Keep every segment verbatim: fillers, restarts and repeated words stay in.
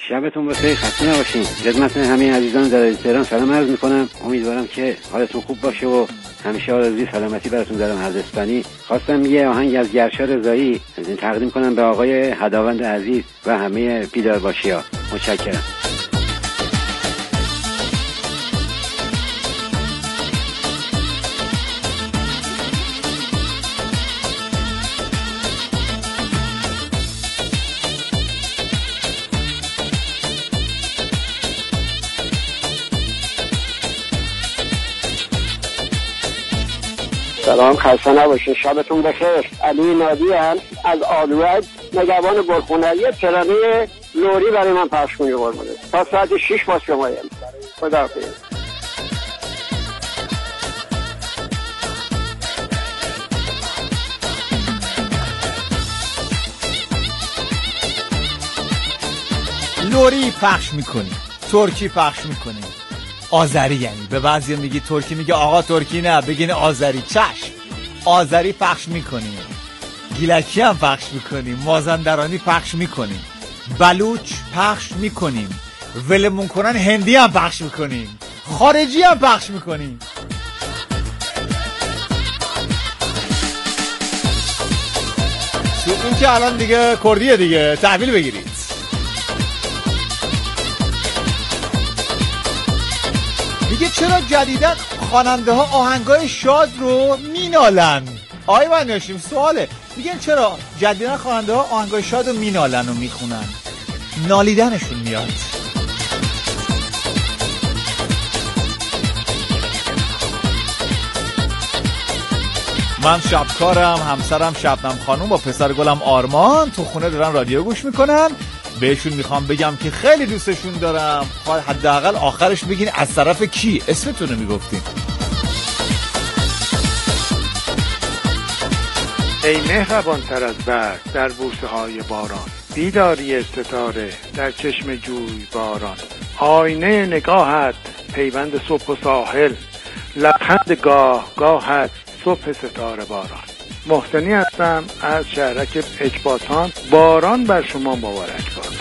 شبتون بخیر، خسته نباشین. خدمت همه عزیزان در تهران سلام عرض میکنم. امیدوارم که حالتون خوب باشه و همیشه آرزوی سلامتی براتون دارم. هردستانی خواستم یه آهنگ از گرشا رضایی تقدیم کنم به آقای هداوند عزیز و همه بیدارباشی‌ها. متشکرم. سلام، خسته نباشین، شبتون بخیر. علی نادی هم از آلوک نگهبان گلخونه. یه ترانه لوری برای من پخش کنید قربونه. تا ساعت شش باز شمایم. خداحافظ. لوری پخش میکنی، ترکی پخش میکنی، آذری، یعنی به بعضی میگی ترکی، میگه آقا ترکی نه بگین آذری. چشم، آذری پخش میکنیم، گیلکی هم پخش میکنیم، مازندرانی پخش میکنیم، بلوچ پخش میکنیم، ولمون کنن هندی هم پخش میکنیم، خارجی هم پخش میکنیم. این که الان دیگه کردیه دیگه، تحویل بگیرید. میگه چرا جدیدن خواننده ها آهنگای شاد رو مینالن؟ آی من نشیم سواله. میگن چرا جدیدن خواننده ها آهنگای شاد رو مینالن و میخونن؟ نالیدنشون میاد. من شبکارم، همسرم شبنم خانوم با پسر گلم آرمان تو خونه دارن رادیو گوش میکنن. بهشون میخوام بگم که خیلی دوستشون دارم. حداقل آخرش بگین از طرف کی، اسمتون رو میگفتین. ای مهربان تر از برق در بوسه های باران، بیداری ستاره در چشم جوی باران، آینه نگاهت پیوند صبح و ساحل، لبخند گاه گاهت صبح ستاره باران. محسنی هستم از شهرک اکباتان. باران بر شما مبارک باد.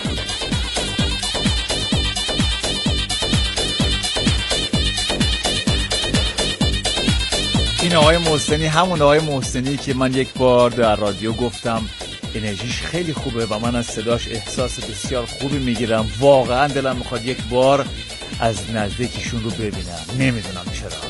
این آقای محسنی همون آقای محسنی که من یک بار در رادیو گفتم انرژیش خیلی خوبه و من از صداش احساس بسیار خوبی میگیرم. واقعا دلم میخواد یک بار از نزدیکشون رو ببینم، نمیدونم چرا.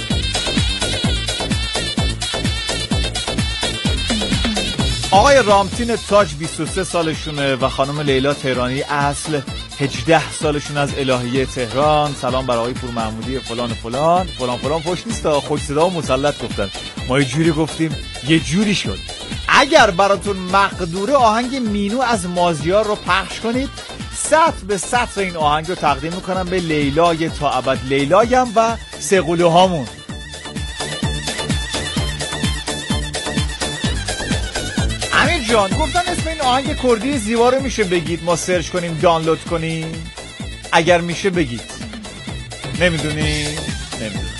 آقای رامتین تاج بیست و سه سالشونه و خانم لیلا تهرانی اصل هجده سالشون از الهیه تهران. سلام برای آقای پور محمودی فلان فلان فلان فلان. پشت نیست، خوش صدا و مسلط گفتن. ما یه جوری گفتیم یه جوری شد. اگر براتون مقدوره آهنگ مینو از مازیار رو پخش کنید، سطر به سطر این آهنگ رو تقدیم میکنم به لیلای تا ابد لیلایم و سقلوهامون. امیر جان گفتن اسم این آهنگ کردی زیبا رو میشه بگید ما سرچ کنیم دانلود کنیم؟ اگر میشه بگید. نمیدونی؟ نمیدونی.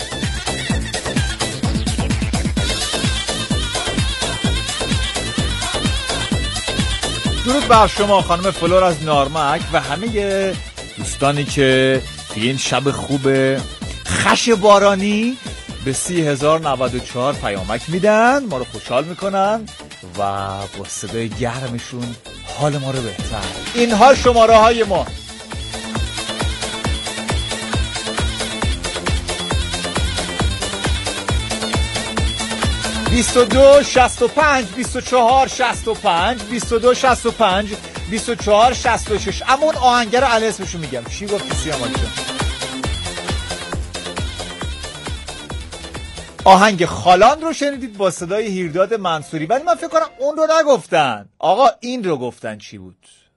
درود بر شما خانم فلور از نارمک و همه دوستانی که توی این شب خوب خش بارانی به سی هزار نود و چهار پیامک میدن، ما رو خوشحال میکنن و با صدای گرمشون حال ما رو بهتر. اینها شماره های ما. بیست و دو شصت و پنج بیست و چهار شصت و پنج بیست و دو شصت و پنج بیست و چهار شصت و شش. اما اون آهنگر علی اسمشو میگم. چی گفتی سیامک جان؟ آهنگ خالان رو شنیدید با صدای هیرداد منصوری، ولی من فکر کنم اون رو نگفتن. آقا این رو گفتن. چی بود؟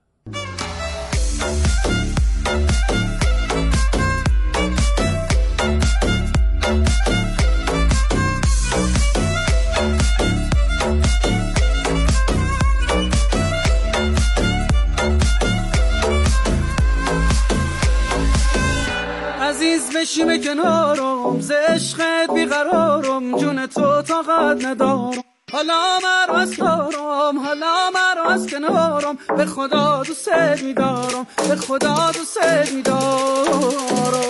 عزیز بشیم کنارم، ز عشقت بیقرارم، جون تو طاقت ندارم. حالا مرا از کنارم، حالا مرا از کنارم، به خدا دوست می‌دارم، به خدا دوست می‌دارم.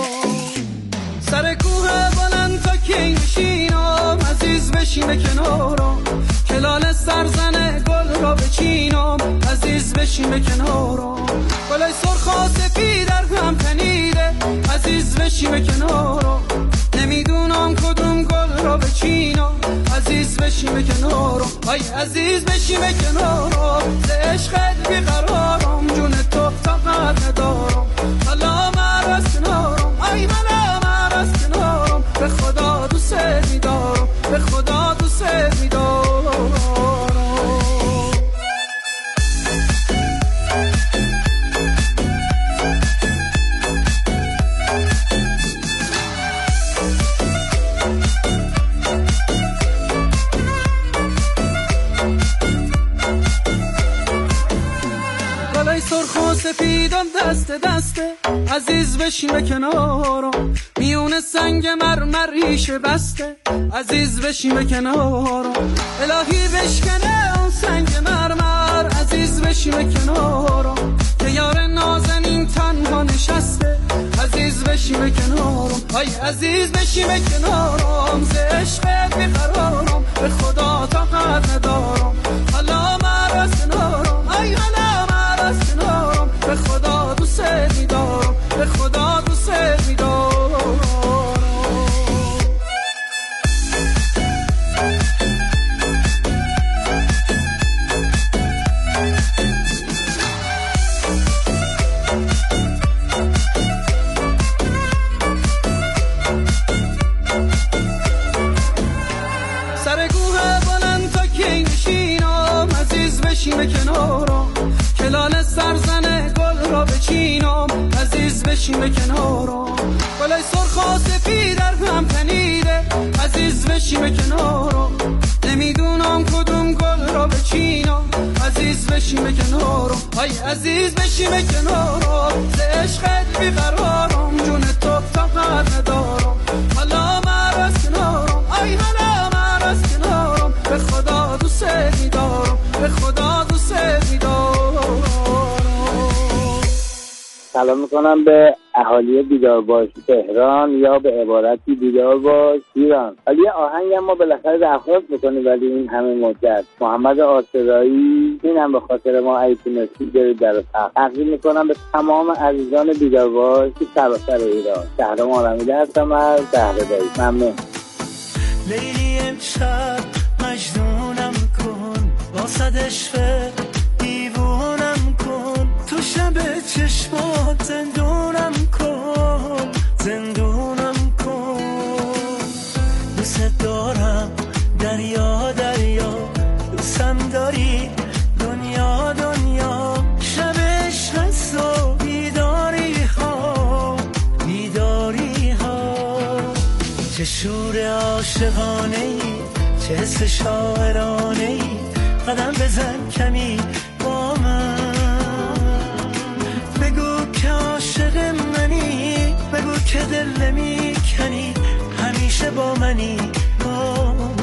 سر کوه بلند تا کی نشینم، عزیز بشین کنارم، کلال سرزن گل را بچینم، عزیز بشین کنارم. گلای سرخ و سفید در هم تنیده، عزیز بشین کنارم، نمیدونم کدوم گل را بچینم، عزیز بشین کنارم. آی عزیز بشین کنارم، ز عشقت بیقرارم، جون تو طاقت ندارم، حالا مرا از کنارم، آی حالا مرا از کنارم، به خدا دوست می‌دارم، به خدا دوست می‌دارم. سرخ و سفیدم دست دسته، عزیز بشین کنارم، میون سنگ مرمر ریشه بسته، عزیز بشین کنارم. الهی بشکنه اون سنگ مرمر، عزیز بشین کنارم، که یار نازنین تنها نشسته، عزیز بشین کنارم. آی عزیز بشین کنارم، ز عشقت بیقرارم، به خدا طاقت ندارم، حالا مرا از کنارم، آی حالا مرا از کنارم، به خدا دوست می‌دارم، به خدا دوست می‌دارم. سر کوه بلند تا کی نشینم، عزیز بشین کنارم، کلال سرزن گل را بچینم، عزیز بشین کنارم. گلای سرخ و سفید در هم تنیده، عزیز بشین کنارم، نمیدونم کدوم گل را بچینم، عزیز بشین کنارم. آی عزیز بشین کنارم، ز عشقت بیقرارم، جون تو طاقت ندارم، حالا مرا از کنارم، آی حالا مرا از کنارم، به خدا دوست می‌دارم، به خدا دوست می‌دارم. سلام میکنم به اهالی بیدارباش تهران، یا به عبارتی بیدارباش ایران. ولی یه آهنگ ما بالاخره درخواست بکنیم، ولی این همه مدت محمد آسرایی، اینم به خاطر ما ای تونستی برید در تق تقدیم میکنم به تمام عزیزان بیدارباش که سراسر ایران. شهرام آرمیده هستم از شهرداری. ممنون. لیلی امشب مجنونم کن، واسد عشق دیوونم کن، تو شب چشمات زندونم کن، زندونم کن. دوست دارم دریا دریا، دوستم داری دنیا دنیا، شبش هست و بیداری ها بیداری ها. چه شور عاشقانه ای، چه حس شاعرانه ای، قدم بزن کمی با من، بگو که عاشق منی، بگو که دل نمی کنی، همیشه با منی با من.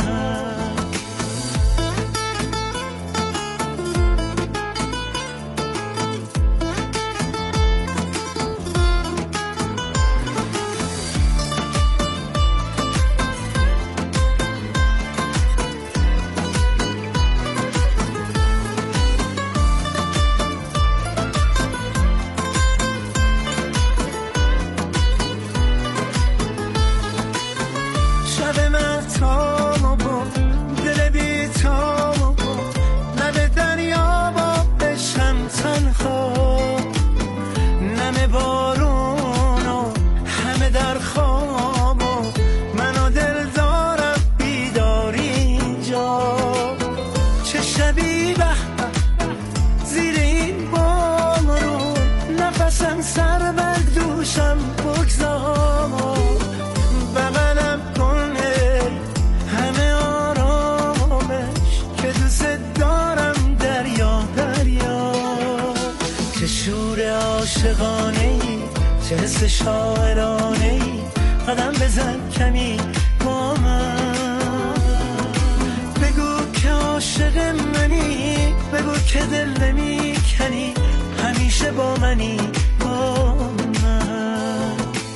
شاعرانه ای، قدم بزن کمی با من، عاشق منی بگو که دل نمیکنی همیشه با منی با من.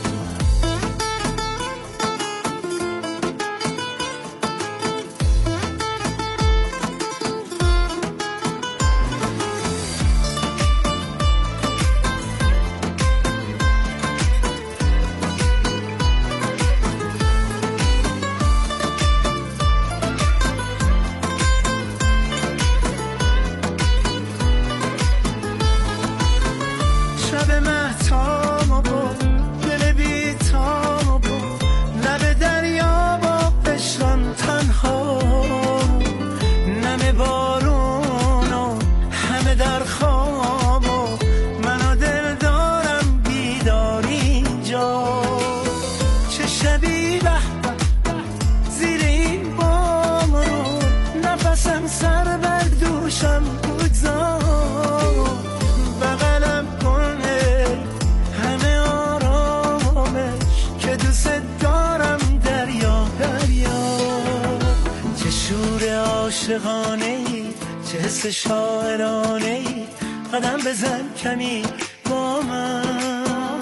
شاعرانه‌ای قدم بزن کمی با من.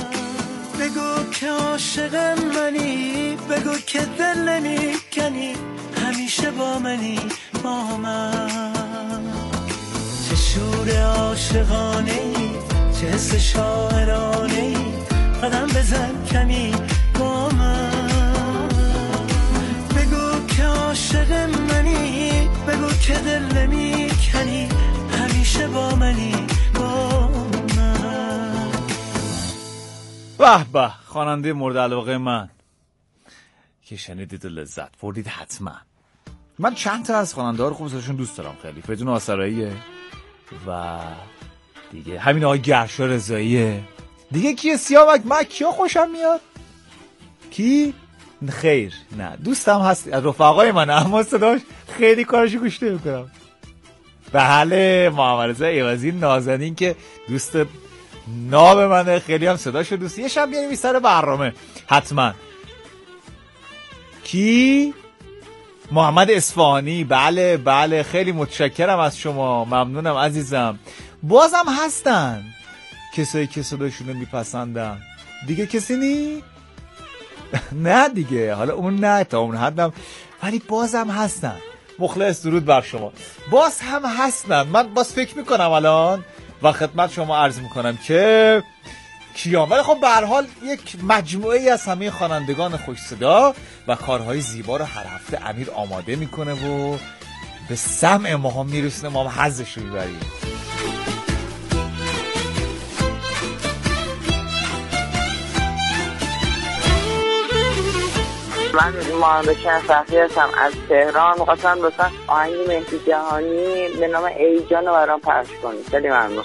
بگو که عاشق منی بگو که دل نمیکنی همیشه با منی با من. چه شور عاشقانه‌ای چه حس شاعرانه‌ای قدم بزن کمی با من. بگو که عاشق منی بگو که دل نمیکنی همیشه با منی با من. به به، خواننده مورد علاقه من که شنیدید و لذت بردید حتما. من چند تا از خواننده ها رو خوبشون دوست دارم خیلی. فریدون آسراییه و دیگه همین آقای گرشا رضاییه. دیگه کیه؟ سیامک من کیا خوشم میاد؟ کی؟ خیر نه دوستم هست از رفقای من، اما صداش خیلی کارشو گوش نمی‌کنم. بله محمد رضا ایوازی نازنین که دوست ناب منه، خیلی هم صداشو دوست. یه شب بیاریم سر برنامه حتما. کی؟ محمد اصفهانی. بله بله خیلی متشکرم از شما، ممنونم عزیزم. بازم هستن کسایی که صداشونو میپسندن. دیگه کسی نی؟ نه دیگه، حالا اون نه تا اون حدم، ولی بازم هستن. مخلص درود بر شما. باز هم هستن. من باز فکر میکنم الان و خدمت شما عرض میکنم که کیام، ولی خب به هر حال یک مجموعه ای از همه خوانندگان خوش صدا و کارهای زیبا رو هر هفته امیر آماده میکنه و به سمع ما هم میرسونه، ما هم حظش رو میبریم. من محمد شنفخی هستم از تهران. می‌خواستم لطفاً آهنگ مهدی جهانی به نام ای جان رو برام پخش کنید. خیلی ممنون.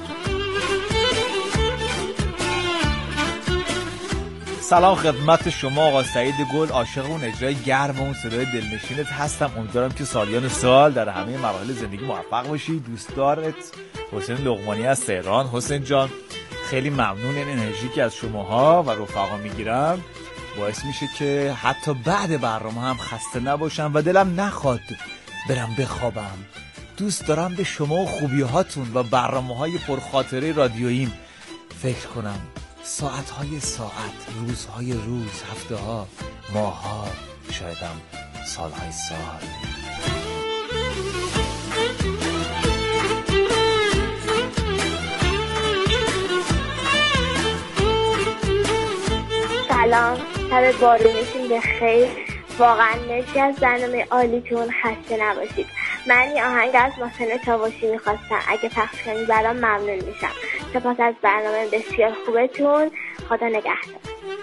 سلام خدمت شما آقا سعید گل، عاشق اون اجرای گرم و اون صدای دلنشینت هستم. امیدوارم که سالیان سال در همه مراحل زندگی موفق باشی. دوستدارت حسین لقمانی از تهران. حسین جان خیلی ممنون، این انرژی که از شماها و رفقا میگیرم باعث میشه که حتی بعد برنامه هم خسته نباشم و دلم نخواد برم بخوابم. دوست دارم به شما و خوبی هاتون و برنامه های پرخاطره رادیوییم فکر کنم. ساعت های ساعت، روزهای روز، هفته ها، ماه ها، شایدم سال های سال. سلام، شب بارونشون به خیر. واقعا مرسی از برنامه عالیتون، خسته نباشید. من یه آهنگ از محسن چاوشی میخواستم، اگه پخش کنید برام ممنون میشم. سپاس از برنامه بسیار خوبتون. خدا نگهدار.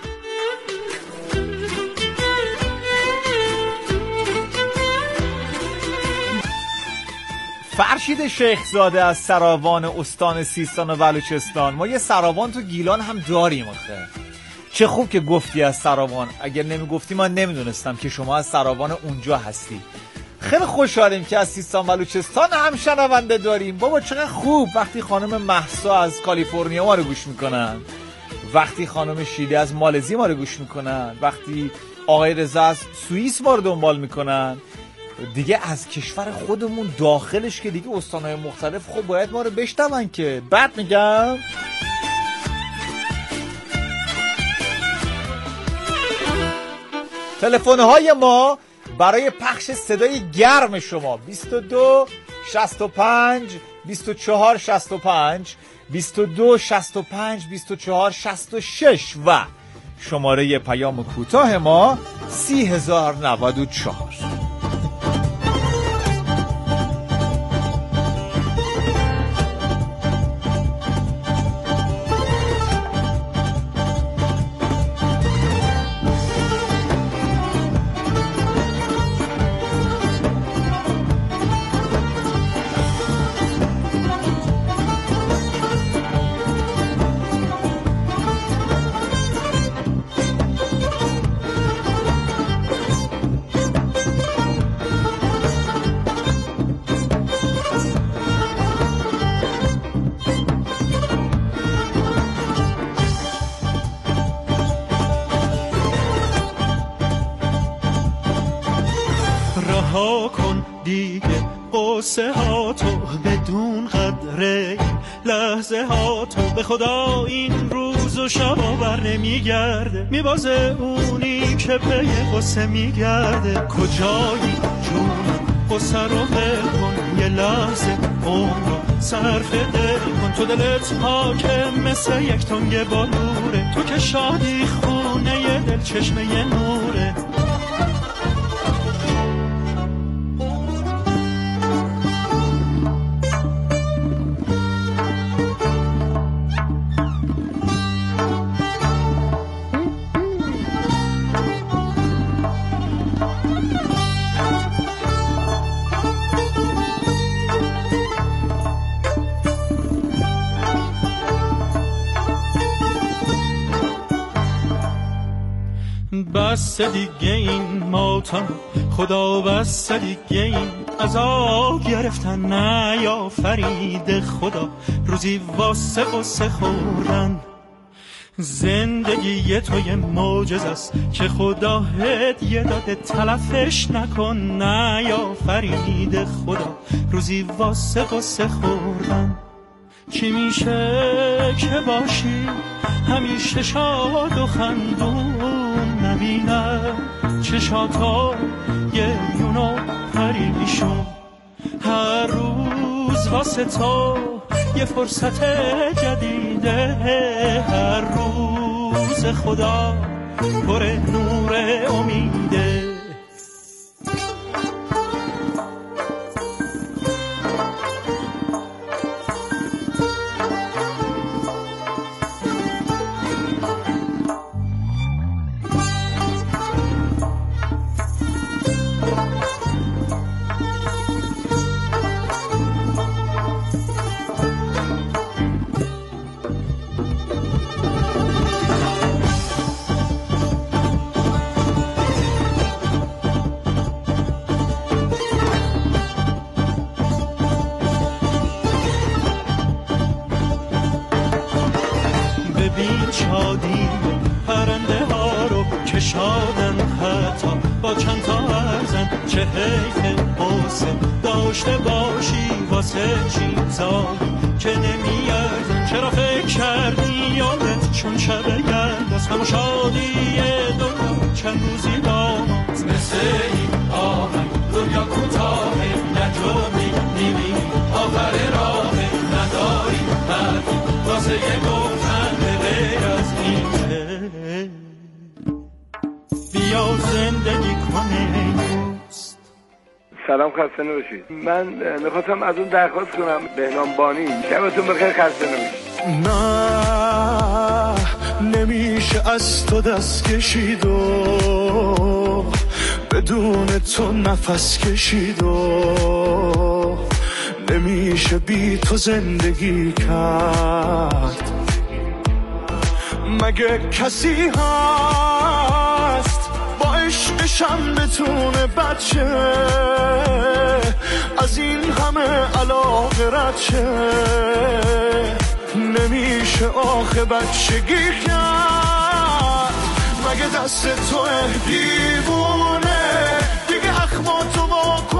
فرشید شیخزاده از سراوان استان سیستان و بلوچستان. ما یه سراوان تو گیلان هم داریم آخه. چه خوب که گفتی از سراوان، اگر نمیگفتی من نمیدونستم که شما از سراوان اونجا هستی. خیلی خوشحالیم که از سیستان بلوچستان هم شنونده داریم. بابا چقدر خوب. وقتی خانم مهسا از کالیفرنیا ما رو گوش میکنن، وقتی خانم شیده از مالزی ما رو گوش میکنن، وقتی آقای رضا از سوئیس ما رو دنبال میکنن، دیگه از کشور خودمون داخلش که دیگه استانهای مختلف خب باید ما رو بشنون که بعد میگم تلفن‌های ما برای پخش صدای گرم شما بیست و دو شصت و پنج بیست و چهار شصت و پنج بیست و دو شصت و پنج بیست و چهار شصت و شش و شماره پیام کوتاه ما سی هزار و نود و چهار. رها کن دیگه قصه ها تو بدون قدره لحظه ها تو به خدا این روز و شبا بر نمیگرده میبازه اونی که پی قصه میگرده کجایی جون قصه رو ول کن یه لحظه عمر رو صرف دل کن تو دلت حاکم مثل یک تنگ بالوره تو که شادی خونه ی دل چشمه ی نوره بس دیگه این ماتم خدا بس دیگه این عذاب گرفتن نه یا فرید خدا روزی واسه قصه خوردن زندگی تو یه معجزه است که خدا هدیه داده تلفش نکن نه یا فرید خدا روزی واسه قصه خوردن چی میشه که باشی همیشه شاد و خندون نبینم چشاتا یه یونو پریشون هر روز واسه تو یه فرصت جدیده هر روز خدا پر نور امیده شادی پرنده ها رو که شادن حتی با چند تا ارزن چه حیف قصه داشته باشی واسه چیزایی که نمی ارزن چرا فکر کردی یادت چون شب گرد است همه شادی دنیا چند روزی داماد مثل این آهنگ دنیا کوتاهه نجومی نیمی آخر راهه نداری حرفی واسه یه گفتن غیر از این بیا زندگی کنه دوست. سلام خسته نباشید. من میخواستم از اون درخواست کنم بهنام بانی شبتون بخیر خسته نباشید. نه نمیشه از تو دست کشید و بدون تو نفس کشید و نمیشه بی تو زندگی کرد مگه کسی هست با عشقشم بتونه بچه از این همه علاقه رد شه نمیشه آخه بچگی کرد مگه دست تو دیوونه دیگه اخماتو با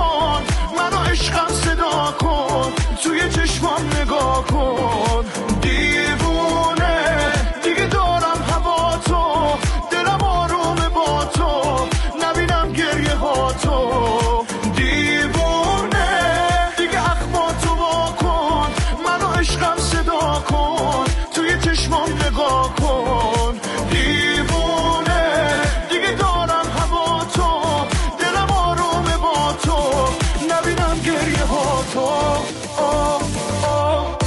کن، توی چشمام نگاه کن. دیوونه دیگه دارم هوا تو، دلم آرومه با تو، نبینم گریه ها تو. دیوونه دیگه اخماتو وا کن، منو عشقم صدا کن، توی چشمام نگاه کن. دیوونه دیگه دارم هوا تو، دلم آرومه با تو، نبینم گریه ها تو. آه آه.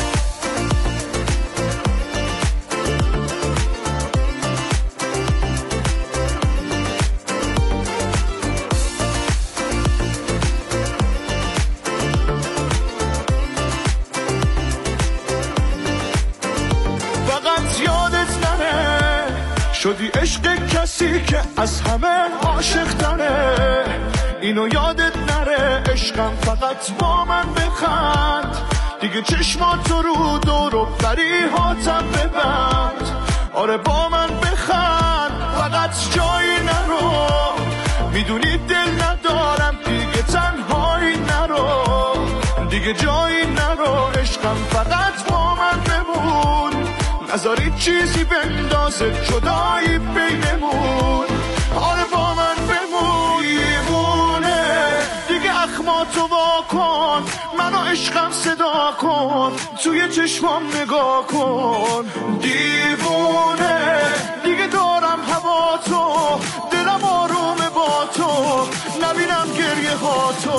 فقط یادت نره شدی عشق کسی که از همه عاشق تره. اینو یادت نره عشقم فقط با من بخند، دیگه چشماتو رو دور و بری هاتم ببند. آره با من بخند فقط جایی نرو، میدونی دل ندارم دیگه تنهایی نرو، دیگه جایی نرو عشقم فقط با من بمون، نذاری چیزی بندازه جدایی بینمون. آره با من بمون. دیوونه دیگه اخماتو وا کن، منو عشقم صدا کن، توی چشمام نگاه کن. دیوونه دیگه دارم هوا تو، دلم آرومه با تو، نبینم گریه ها تو.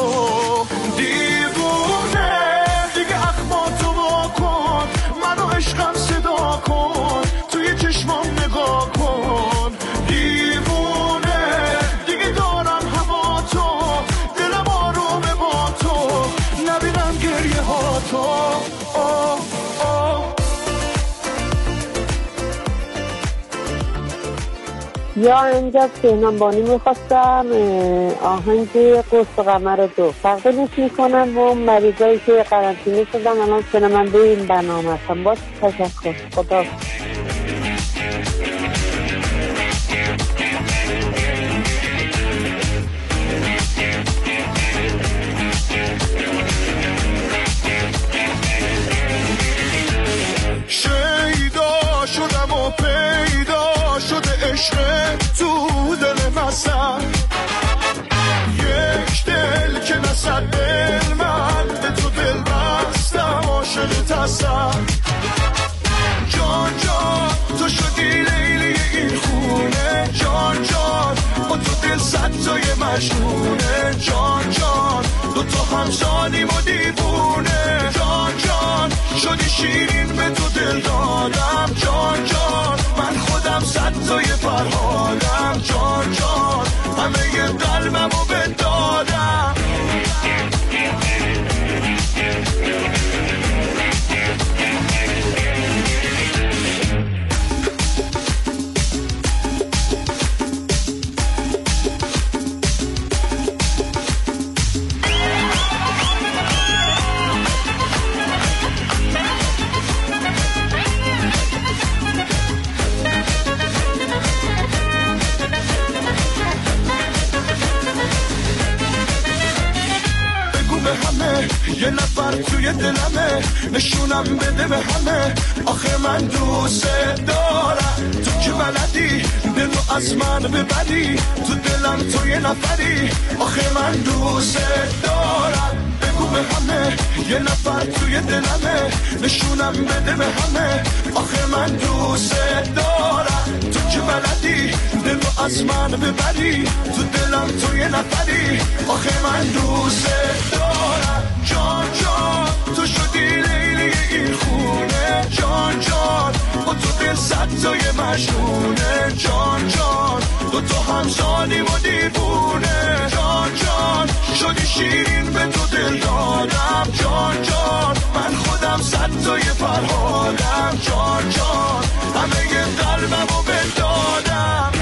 دیوونه دیگه اخماتو وا کن، منو عشقم صدا کن، توی چشمام نگاه کن. دیوونه دیگه دارم هوا تو، دلم آرومه با تو، نبینم گریه ها تو. آه آه. یا اینجا بهنام بانی میخواستم آهنگ قرص قمر دو تقدیمش میکنم و مریضایی که قرنطینه شدن الان شنونده این برنامه هستم. باز تشکر. خدا شیدا شدم و پیدا شده عشق تو دل مسن، یک دل که نصد دل من به تو دل بستم عاشق تسن. جان جان تو شدی لیلی این خونه، جان جان با تو دل صد تای مجنونه. جان جان دو تا همزانیم و دیوونه، جان جان شدی شیرین به تو دل دادم. جان جان من خودم صد تای فرهادم. جان جان همه ی قلبمو بدادم. یه نفر توی دلمه نشونم بده به همه، آخه من دوست دارم. تو که بلدی دلو از من ببری، تو دلم تو یه نفری، آخه من دوست دارم. بگو به همه یه نفر توی دلمه نشونم بده به همه، آخه من دوست دارم. تو که بلدی دلو از من ببری، تو دلم تو یه نفری، آخه من دوست دارم. جان جان تو شدی لیلی این خونه، جان جان با تو دل صد تای مجنونه. جان جان دو تا همزانیم و دیوونه، جان جان شدی شیرین به تو دل دادم. جان جان من خودم صد تای فرهادم. جان جان همه ی قلبمو بدادم.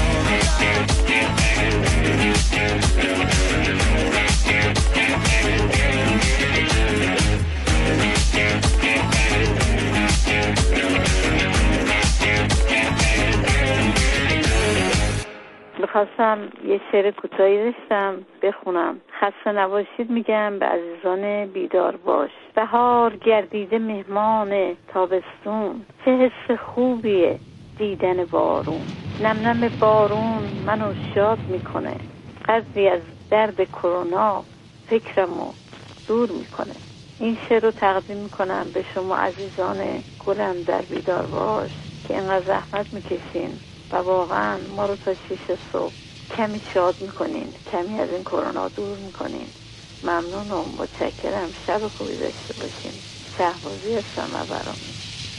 خواستم یه شعر کوتاهی داشتم بخونم. خسته نباشید میگم به عزیزان بیدار باش. بهار گردیده مهمان تابستون، چه حس خوبیه دیدن بارون. نم نم بارون منو شاد میکنه، قدری از درد کرونا فکرمو دور میکنه. این شعر رو تقدیم میکنم به شما عزیزان گلم در بیدار باش که اینقدر زحمت میکشین و واقعا ما رو تا شیش صبح کمی شاد میکنین، کمی از این کرونا دور میکنین. ممنونم، متشکرم. شب خوبی داشته باشین. شهبازی هستم و برامی.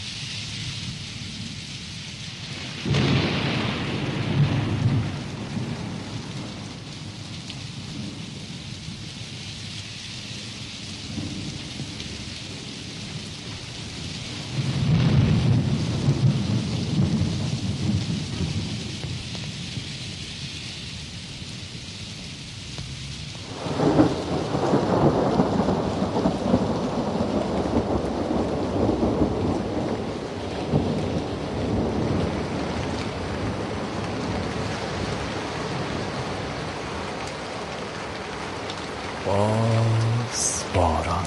باز باران،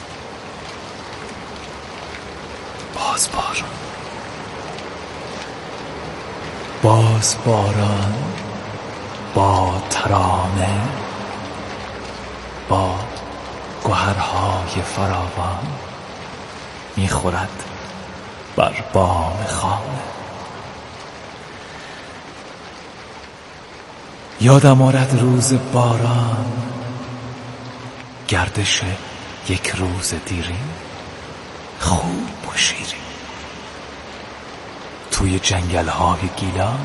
باز باران، باز باران با ترانه، با گوهرهای فراوان میخورد بر بام خانه. یادم آرد روز باران، گردش یک روز دیرین، خوب و شیرین. توی جنگل‌های گیلان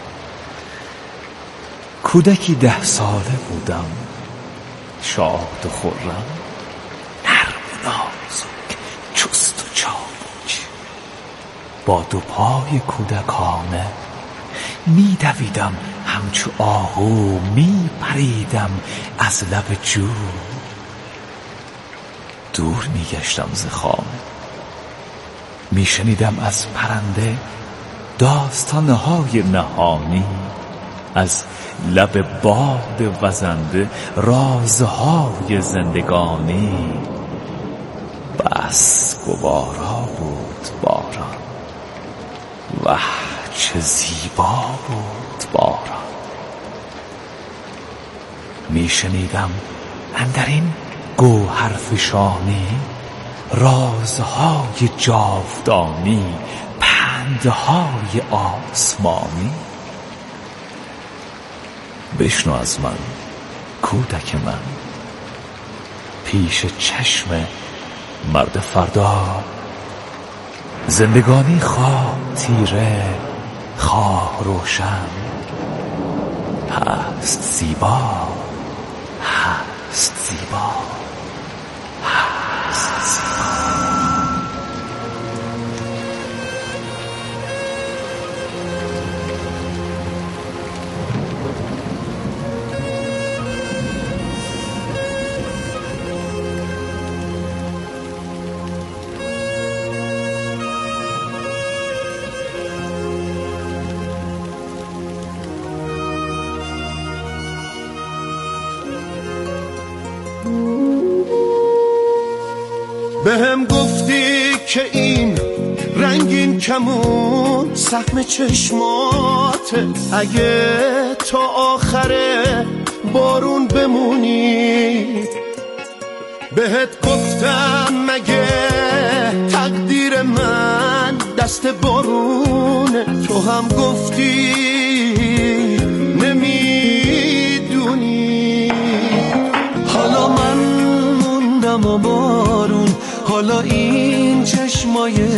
کودکی ده ساله بودم، شاد و خرم، نرم و نازک، چست و چابک. با دو پای کودکانه می دویدم همچو آهو، می پریدم از لب جو. دور می گشتم ز خانه، می شنیدم از پرنده داستانهای نهانی، از لب باد وزنده رازهای زندگانی. بس گوارا بود باران، وه چه زیبا بود باران. می شنیدم اندرین گوهرفشانی رازهای جاودانی، پندهای آسمانی. بشنو از من کودک من، پیش چشم مرد فردا. زندگانی خواه تیره، خواه روشن، هست زیبا، هست زیبا، هست زیبا. بهم گفتی که این رنگین کمون سهم چشماته، اگه تا آخر بارون بمونی. بهت گفتم مگه تقدیر من دست بارونه، تو هم گفتی نمیدونی. حالا من موندم و بارون، حالا این چشمای